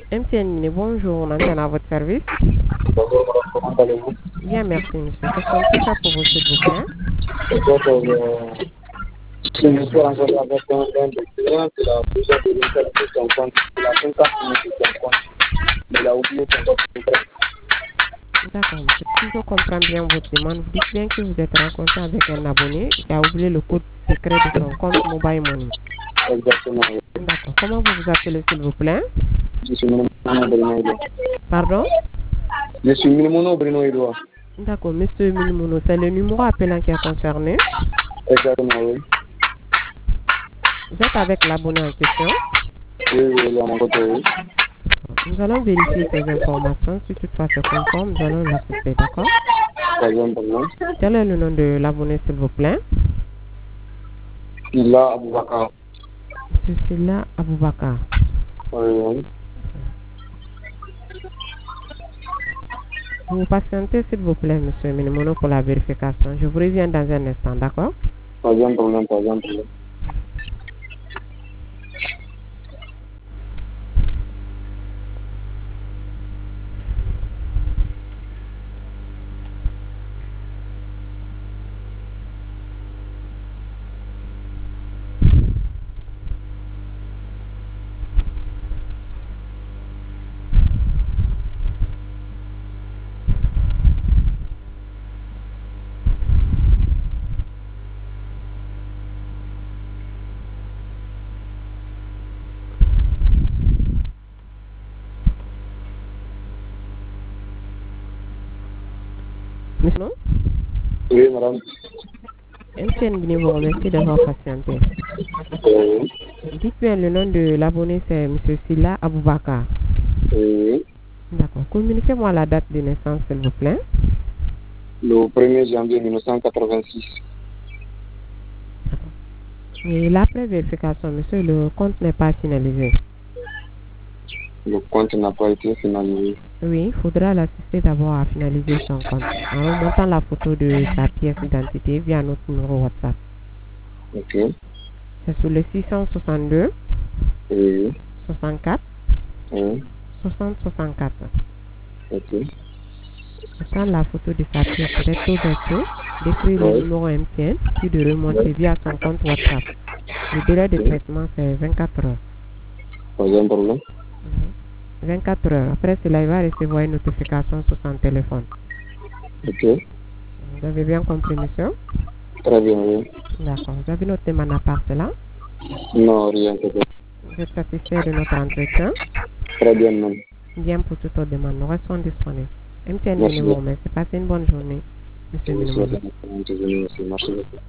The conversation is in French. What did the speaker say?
MTN, bonjour, on antenne à votre service. Bonjour, madame, comment allez-vous? Bien, merci, monsieur. Qu'est-ce qu'on peut faire pour vous, s'il vous plaît? Donc, je me suis rencontré avec un des clients qui a besoin de récupérer son compte. Il a 50 minutes sur son compte, mais il a oublié son compte secret. D'accord, monsieur. Si je comprends bien votre demande, vous dites bien que vous êtes rencontré avec un abonné qui a oublié le code secret de son compte Mobile Money. Exactement. Oui. D'accord. Comment vous vous appelez, s'il vous plaît? Je suis Minimono Bruno Edouard. Pardon? Je suis Minimono Bruno Edouard. D'accord, monsieur Minimono, c'est le numéro appelant qui est concerné. Exactement, oui. Vous êtes avec l'abonné en question. Oui, oui, il est à mon côté, oui. Nous allons vérifier ces informations. Si toutefois c'est conforme, nous allons l'assister, d'accord? Pas de problème. Quel est le nom de l'abonné, s'il vous plaît? Silla Aboubakar. Silla Aboubakar. Oui, oui. Vous patientez, s'il vous plaît, monsieur Minimono, pour la vérification. Je vous reviens dans un instant, d'accord? Pas de problème, pas de problème. Monsieur, Oui, madame. MTN Guinée vous remercie d'avoir patienté. Oui, Dites bien le nom de l'abonné, c'est monsieur Silla Aboubakar. oui. D'accord. Communiquez-moi la date de naissance, s'il vous plaît. Le 1er janvier 1986. Et l'après vérification, monsieur, le compte n'est pas finalisé. Le compte n'a pas été finalisé. Oui, il faudra l'assister d'abord à finaliser son compte en remontant la photo de sa pièce d'identité via notre numéro WhatsApp. Ok. C'est sur le 662 Oui. 64 Oui. 60 64. Ok. Prendre la photo de sa pièce recto verso, d'écrire le Oui. numéro MTN, puis de remonter via son compte WhatsApp. Le délai de traitement, c'est 24 heures. Pas de problème. 24 heures. Après cela, il va recevoir une notification sur son téléphone. Ok. Vous avez bien compris, monsieur? Très bien, oui. D'accord. Vous avez noté mon appart là? Non, rien que ça. Vous êtes satisfait de notre entretien? Très bien, même. Bien pour toute autre demande. Nous restons disponibles. MTN Merci Minimum, beaucoup. merci. Passez une bonne journée, monsieur Merci Minimum. beaucoup. Merci beaucoup.